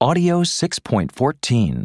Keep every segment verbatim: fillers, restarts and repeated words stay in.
Audio six point fourteen.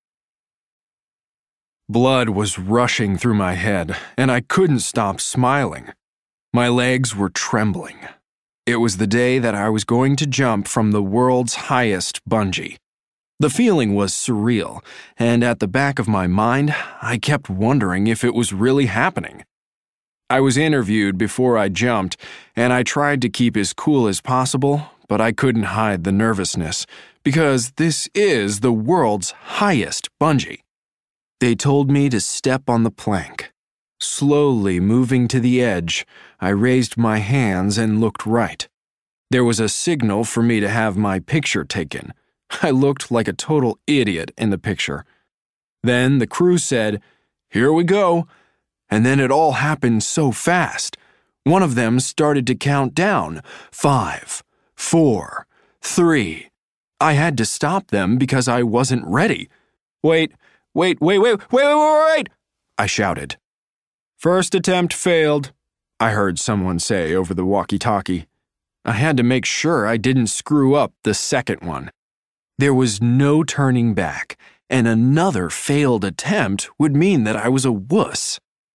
Blood was rushing through my head, and I couldn't stop smiling. My legs were trembling. It was the day that I was going to jump from the world's highest bungee. The feeling was surreal, and at the back of my mind, I kept wondering if it was really happening. I was interviewed before I jumped, and I tried to keep as cool as possible, but I couldn't hide the nervousness, because this is the world's highest bungee. They told me to step on the plank. Slowly moving to the edge, I raised my hands and looked right. There was a signal for me to have my picture taken. I looked like a total idiot in the picture. Then the crew said, "Here we go." And then it all happened so fast. One of them started to count down. Five, four, three. I had to stop them because I wasn't ready. Wait, wait, wait, wait, wait, wait, wait, wait, I shouted. First attempt failed, I heard someone say over the walkie-talkie. I had to make sure I didn't screw up the second one. There was no turning back, and another failed attempt would mean that I was a wuss.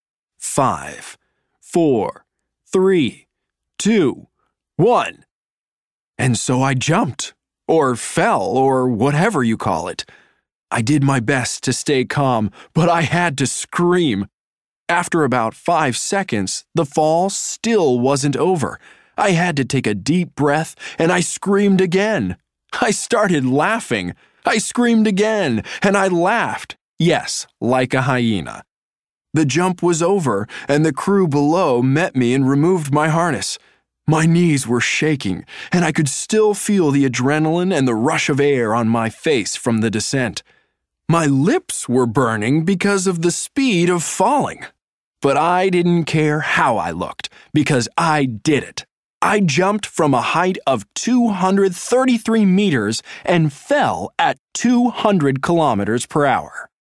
Five, four, three, two, one. And so I jumped, or fell, or whatever you call it. I did my best to stay calm, but I had to scream. After about five seconds, the fall still wasn't over. I had to take a deep breath, and I screamed again. I started laughing. I screamed again, and I laughed. Yes, like a hyena. The jump was over, and the crew below met me and removed my harness. My knees were shaking, and I could still feel the adrenaline and the rush of air on my face from the descent. My lips were burning because of the speed of falling. But I didn't care how I looked, because I did it. I jumped from a height of two hundred thirty-three meters and fell at two hundred kilometers per hour.